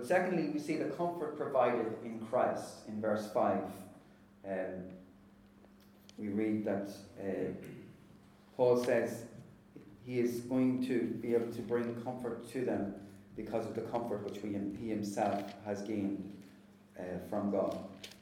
But secondly, we see the comfort provided in Christ in verse 5. We read that Paul says he is going to be able to bring comfort to them because of the comfort which he himself has gained from God.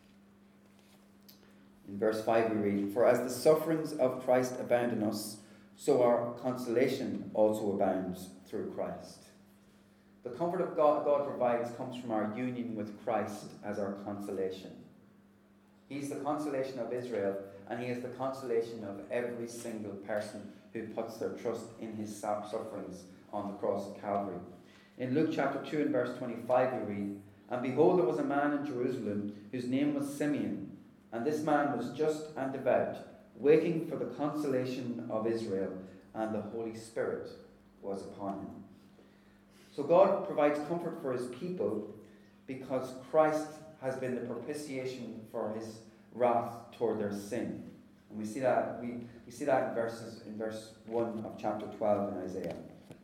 In verse 5 we read, "For as the sufferings of Christ abound in us, so our consolation also abounds through Christ." The comfort of God provides comes from our union with Christ as our consolation. He's the consolation of Israel, and he is the consolation of every single person who puts their trust in his sufferings on the cross of Calvary. In Luke chapter 2 and verse 25 we read, "And behold, there was a man in Jerusalem whose name was Simeon, and this man was just and devout, waiting for the consolation of Israel, and the Holy Spirit was upon him." So God provides comfort for his people because Christ has been the propitiation for his wrath toward their sin. And we see that we see that in verse 1 of chapter 12 in Isaiah.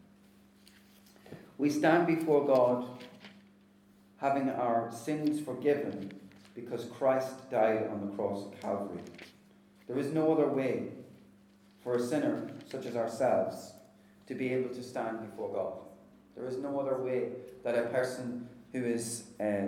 We stand before God having our sins forgiven because Christ died on the cross of Calvary. There is no other way for a sinner such as ourselves to be able to stand before God. There is no other way that a person who is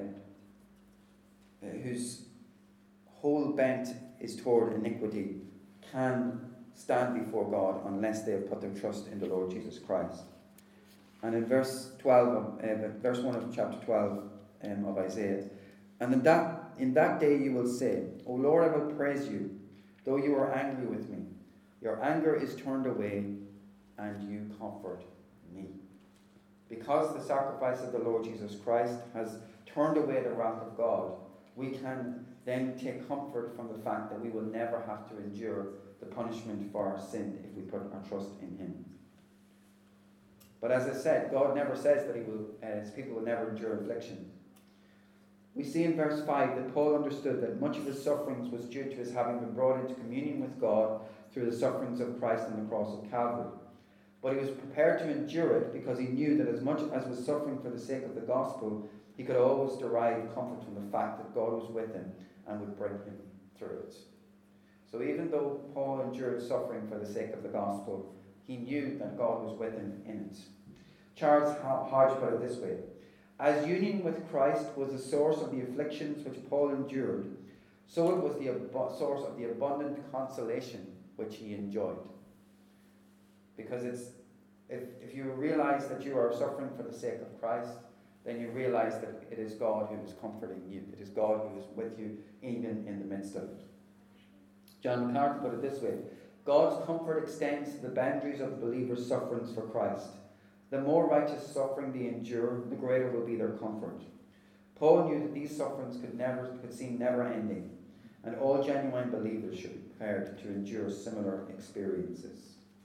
whose whole bent is toward iniquity can stand before God unless they have put their trust in the Lord Jesus Christ. And in verse 1 of chapter 12 of Isaiah, "And in that day you will say, O Lord, I will praise you, though you are angry with me. Your anger is turned away, and you comfort me." Because the sacrifice of the Lord Jesus Christ has turned away the wrath of God, we can then take comfort from the fact that we will never have to endure the punishment for our sin if we put our trust in him. But as I said, God never says that his people will never endure affliction. We see in verse 5 that Paul understood that much of his sufferings was due to his having been brought into communion with God through the sufferings of Christ on the cross of Calvary. But he was prepared to endure it because he knew that as much as was suffering for the sake of the gospel, he could always derive comfort from the fact that God was with him and would bring him through it. So even though Paul endured suffering for the sake of the gospel, he knew that God was with him in it. Charles Hodge put it this way: "As union with Christ was the source of the afflictions which Paul endured, so it was the source of the abundant consolation which he enjoyed." Because if you realize that you are suffering for the sake of Christ, then you realize that it is God who is comforting you. It is God who is with you even in the midst of it. John MacArthur put it this way: "God's comfort extends to the boundaries of the believer's sufferings for Christ. The more righteous suffering they endure, the greater will be their comfort." Paul knew that these sufferings could seem never ending, and all genuine believers should be prepared to endure similar experiences.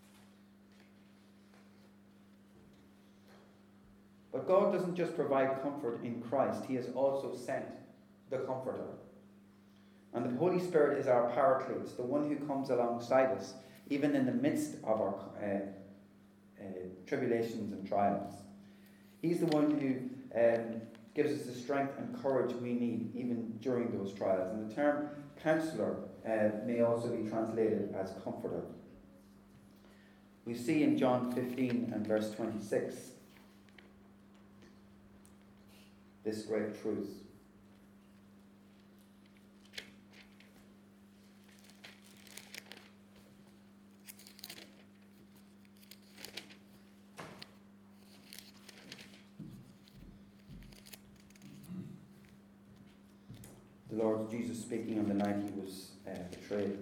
But God doesn't just provide comfort in Christ, he has also sent the Comforter. And the Holy Spirit is our Paraclete, the one who comes alongside us, even in the midst of our tribulations and trials. He's the one who gives us the strength and courage we need even during those trials. And the term counselor may also be translated as comforter. We see in John 15 and verse 26 this great truth. The Lord Jesus speaking on the night he was betrayed.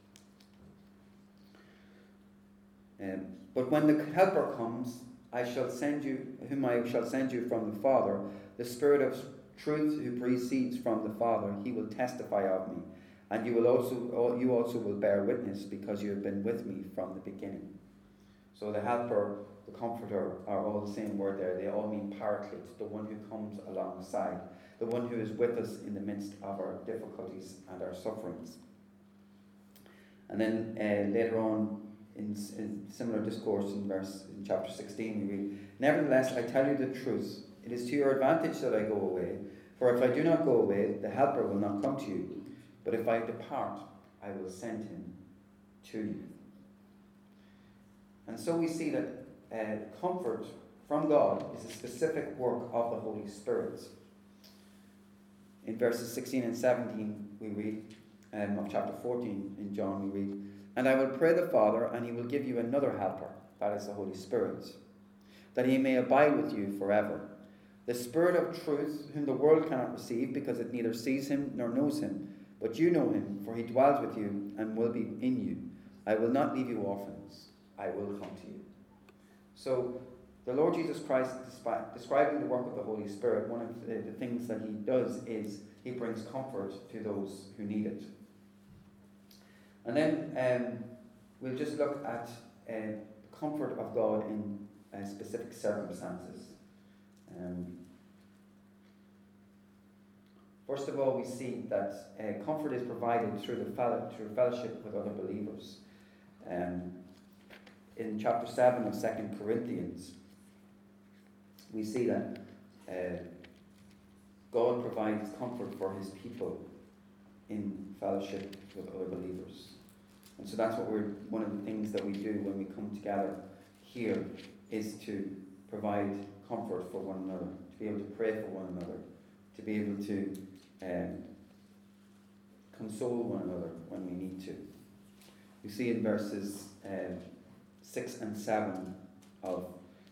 "But when the Helper comes, whom I shall send you from the Father, the Spirit of truth who proceeds from the Father, he will testify of me, and you also will bear witness, because you have been with me from the beginning." So the Helper, the Comforter, are all the same word there. They all mean Paraclete, the one who comes alongside, the one who is with us in the midst of our difficulties and our sufferings. And then later on, in similar discourse in chapter 16, we read, "Nevertheless, I tell you the truth. It is to your advantage that I go away, for if I do not go away, the Helper will not come to you. But if I depart, I will send him to you. And so we see that comfort from God is a specific work of the Holy Spirit. In verses 16 and 17 we read, of chapter 14 in John we read, "And I will pray the Father, and he will give you another helper," that is the Holy Spirit, "that he may abide with you forever. The Spirit of truth, whom the world cannot receive, because it neither sees him nor knows him. But you know him, for he dwells with you and will be in you. I will not leave you orphans. I will come to you." So the Lord Jesus Christ, describing the work of the Holy Spirit, one of the things that he does is he brings comfort to those who need it. And then we'll just look at the comfort of God in specific circumstances. First of all, we see that comfort is provided through fellowship with other believers. In chapter 7 of 2 Corinthians, we see that God provides comfort for his people in fellowship with other believers. And so that's one of the things that we do when we come together here, is to provide comfort for one another, to be able to pray for one another, to be able to console one another when we need to. We see in verses 6 and 7 of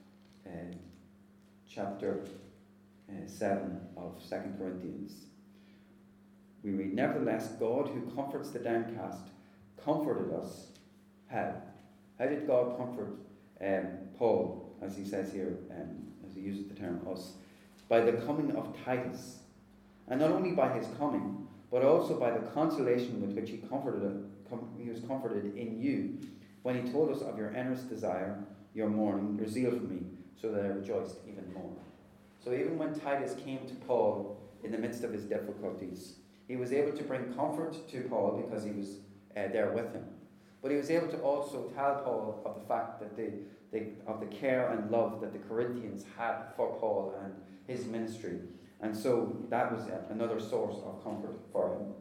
chapter 7 of 2 Corinthians, we read, "Nevertheless, God, who comforts the downcast, comforted us." How? How did God comfort Paul, as he says here, as he uses the term us? By the coming of Titus. And not only by his coming, but also by the consolation with which he was comforted in you, when he told us of your earnest desire, your mourning, your zeal for me, so that I rejoiced even more. So even when Titus came to Paul in the midst of his difficulties, he was able to bring comfort to Paul because he was there with him. But he was able to also tell Paul of the fact that of the care and love that the Corinthians had for Paul and his ministry. And so that was another source of comfort for him.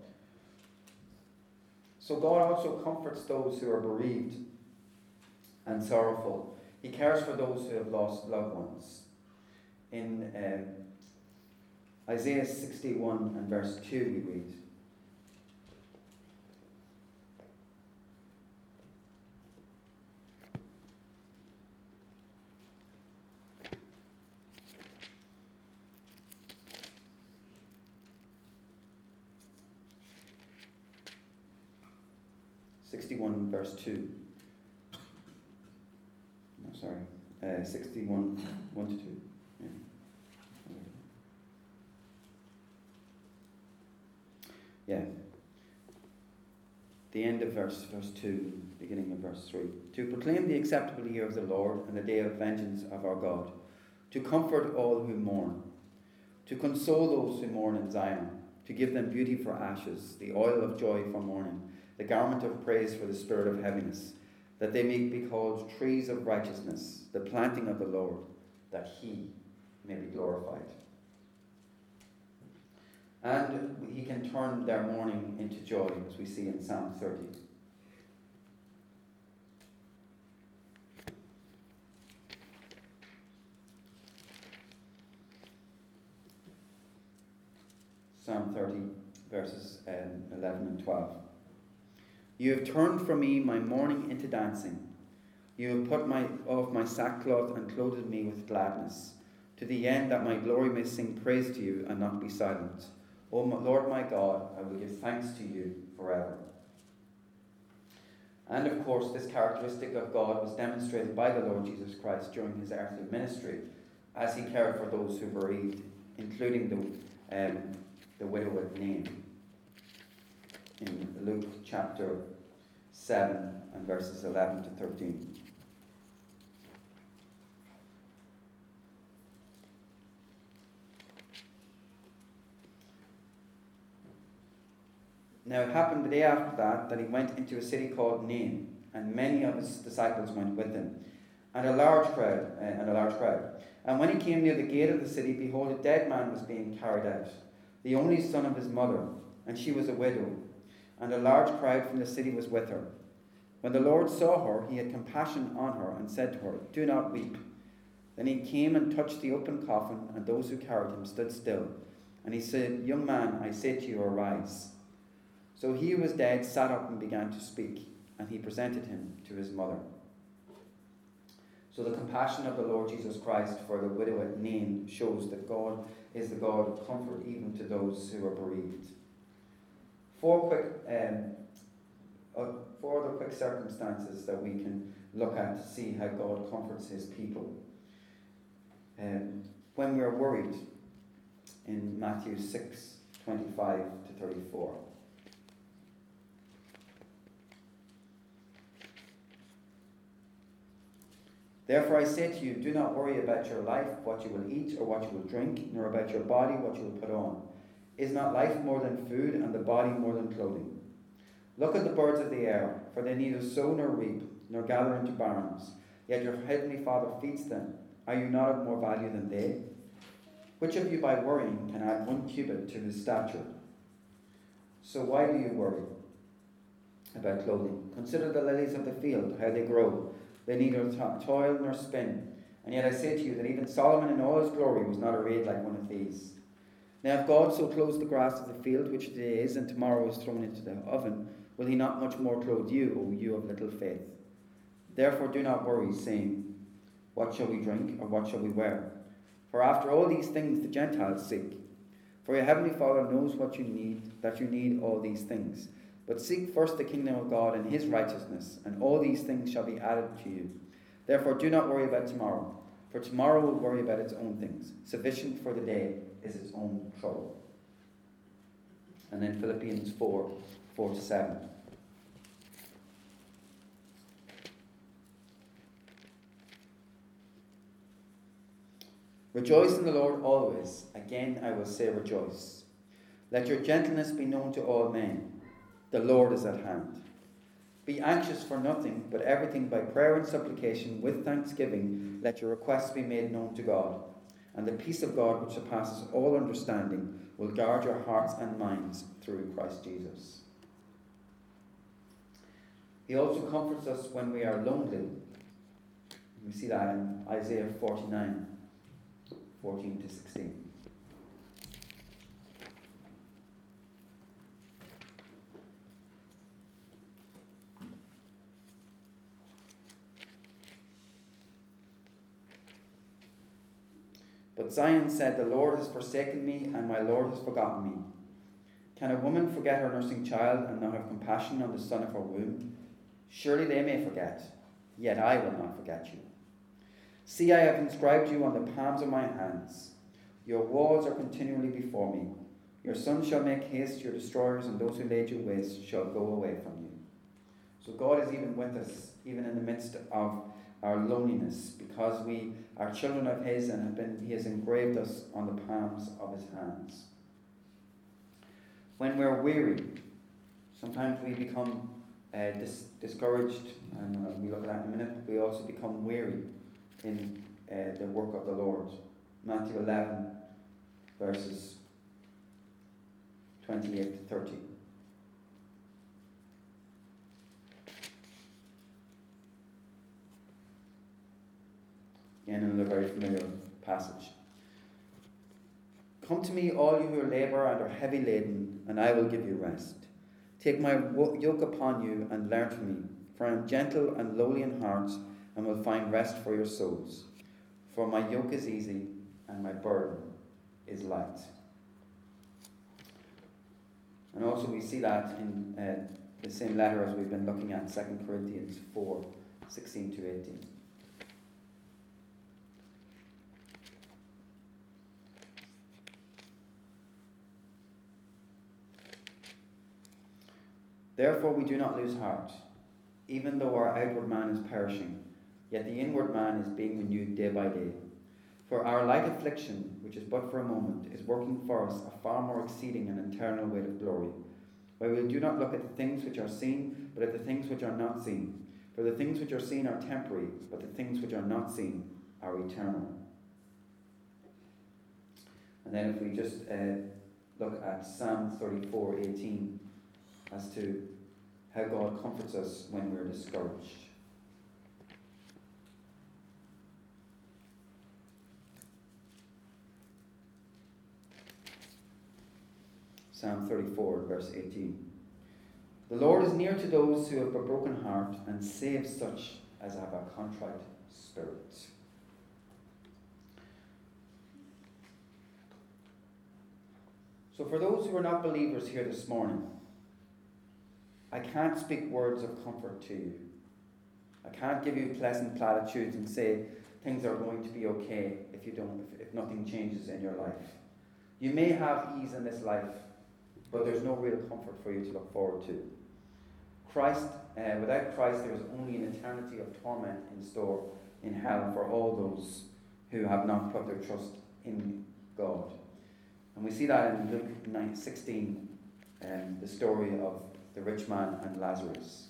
So God also comforts those who are bereaved and sorrowful. He cares for those who have lost loved ones. In Isaiah 61 and verse 2 we read, verse 2. No, sorry. 61, 1 to 2. Yeah. The end of verse 2, beginning of verse 3. "To proclaim the acceptable year of the Lord and the day of vengeance of our God, to comfort all who mourn, to console those who mourn in Zion, to give them beauty for ashes, the oil of joy for mourning, the garment of praise for the spirit of heaviness, that they may be called trees of righteousness, the planting of the Lord, that he may be glorified." And he can turn their mourning into joy, as we see in Psalm 30. Psalm 30, verses 11 and 12. "You have turned from me my mourning into dancing. You have put off my sackcloth and clothed me with gladness, to the end that my glory may sing praise to you and not be silent. O Lord my God, I will give thanks to you forever." And of course, this characteristic of God was demonstrated by the Lord Jesus Christ during his earthly ministry, as he cared for those who bereaved, including the widow at Nain, in Luke chapter 7 and verses 11 to 13. Now it happened the day after that he went into a city called Nain, and many of his disciples went with him. and a large crowd. And when he came near the gate of the city, behold, a dead man was being carried out, the only son of his mother, and she was a widow, and a large crowd from the city was with her. When the Lord saw her, he had compassion on her, and said to her, Do not weep. Then he came and touched the open coffin, and those who carried him stood still. And he said, Young man, I say to you, arise. So he who was dead sat up and began to speak, and he presented him to his mother. So the compassion of the Lord Jesus Christ for the widow at Nain shows that God is the God of comfort even to those who are bereaved. Four other quick circumstances that we can look at to see how God comforts his people. When we're worried, in Matthew 6:25 to 34. Therefore I say to you, do not worry about your life, what you will eat or what you will drink, nor about your body, what you will put on. Is not life more than food, and the body more than clothing? Look at the birds of the air, for they neither sow nor reap, nor gather into barns, yet your heavenly Father feeds them. Are you not of more value than they? Which of you by worrying can add 1 cubit to his stature? So why do you worry about clothing? Consider the lilies of the field, how they grow. They neither toil nor spin. And yet I say to you that even Solomon in all his glory was not arrayed like one of these. Now if God so clothes the grass of the field, which today is and tomorrow is thrown into the oven, will he not much more clothe you, O you of little faith? Therefore do not worry, saying, What shall we drink, or what shall we wear? For after all these things the Gentiles seek. For your heavenly Father knows what you need, that you need all these things. But seek first the kingdom of God and his righteousness, and all these things shall be added to you. Therefore do not worry about tomorrow, for tomorrow will worry about its own things. Sufficient for the day is its own trouble. And then Philippians 4:4-7. Rejoice in the Lord always. Again I will say rejoice. Let your gentleness be known to all men. The Lord is at hand. Be anxious for nothing, but everything by prayer and supplication with thanksgiving, let your requests be made known to God. And the peace of God, which surpasses all understanding, will guard your hearts and minds through Christ Jesus. He also comforts us when we are lonely. We see that in Isaiah 49:14-16. But Zion said, The Lord has forsaken me, and my Lord has forgotten me. Can a woman forget her nursing child and not have compassion on the son of her womb? Surely they may forget, yet I will not forget you. See, I have inscribed you on the palms of my hands. Your walls are continually before me. Your sons shall make haste, your destroyers and those who laid you waste shall go away from you. So God is even with us, even in the midst of our loneliness, because we are children of his and he has engraved us on the palms of his hands. When we're weary, sometimes we become discouraged, and we look at that in a minute. We also become weary in the work of the Lord. Matthew 11, verses 28-30. Again, another very familiar passage. Come to me, all you who labor and are heavy laden, and I will give you rest. Take my yoke upon you and learn from me, for I am gentle and lowly in heart, and will find rest for your souls. For my yoke is easy, and my burden is light. And also we see that in the same letter as we've been looking at, 2 Corinthians 4:16-18. Therefore we do not lose heart, even though our outward man is perishing, yet the inward man is being renewed day by day. For our light affliction, which is but for a moment, is working for us a far more exceeding and eternal weight of glory, where we do not look at the things which are seen, but at the things which are not seen. For the things which are seen are temporary, but the things which are not seen are eternal. And then if we just look at Psalm 34:18 as to how God comforts us when we're discouraged. Psalm 34, verse 18. The Lord is near to those who have a broken heart and saves such as have a contrite spirit. So for those who are not believers here this morning, I can't speak words of comfort to you. I can't give you pleasant platitudes and say things are going to be okay if nothing changes in your life. You may have ease in this life, but there's no real comfort for you to look forward to. Without Christ, there is only an eternity of torment in store in hell for all those who have not put their trust in God. And we see that in Luke 9:16, the story of the rich man and Lazarus.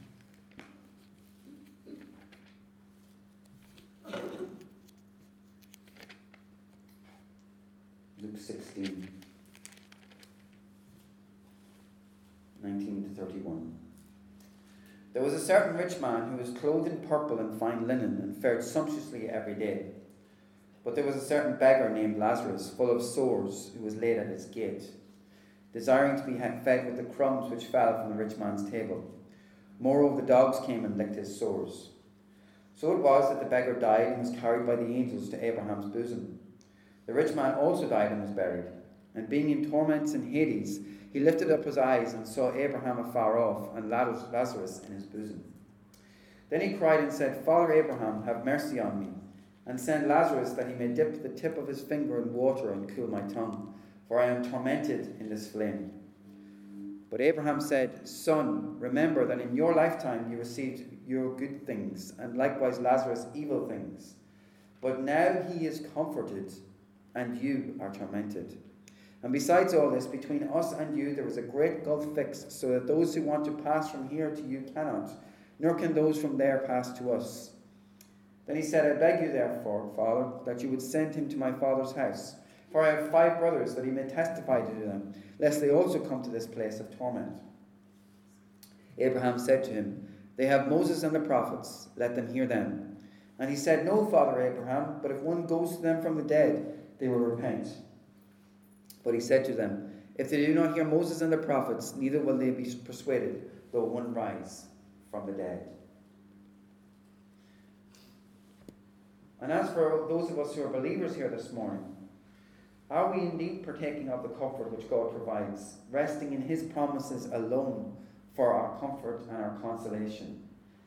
Luke 16, 19 to 31. There was a certain rich man who was clothed in purple and fine linen and fared sumptuously every day. But there was a certain beggar named Lazarus, full of sores, who was laid at his gate, desiring to be fed with the crumbs which fell from the rich man's table. Moreover, the dogs came and licked his sores. So it was that the beggar died and was carried by the angels to Abraham's bosom. The rich man also died and was buried. And being in torments in Hades, he lifted up his eyes and saw Abraham afar off and Lazarus in his bosom. Then he cried and said, Father Abraham, have mercy on me, and send Lazarus that he may dip the tip of his finger in water and cool my tongue, for I am tormented in this flame. But Abraham said, Son, remember that in your lifetime you received your good things, and likewise Lazarus evil things. But now he is comforted, and you are tormented. And besides all this, between us and you there is a great gulf fixed, so that those who want to pass from here to you cannot, nor can those from there pass to us. Then he said, I beg you therefore, Father, that you would send him to my father's house. For I have 5 brothers, that he may testify to them, lest they also come to this place of torment. Abraham said to him, They have Moses and the prophets, let them hear them. And he said, No, Father Abraham, but if one goes to them from the dead, they will repent. But he said to them, If they do not hear Moses and the prophets, neither will they be persuaded, though one rise from the dead. And as for those of us who are believers here this morning, are we indeed partaking of the comfort which God provides, resting in his promises alone for our comfort and our consolation?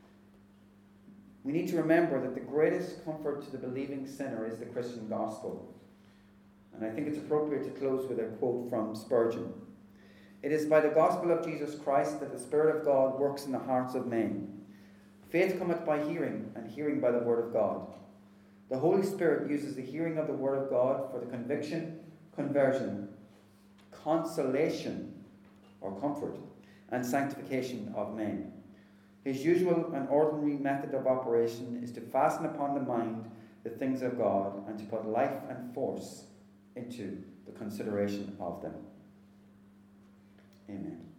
We need to remember that the greatest comfort to the believing sinner is the Christian gospel. And I think it's appropriate to close with a quote from Spurgeon. It is by the gospel of Jesus Christ that the Spirit of God works in the hearts of men. Faith cometh by hearing, and hearing by the word of God. The Holy Spirit uses the hearing of the word of God for the conviction, conversion, consolation, or comfort, and sanctification of men. His usual and ordinary method of operation is to fasten upon the mind the things of God and to put life and force into the consideration of them. Amen.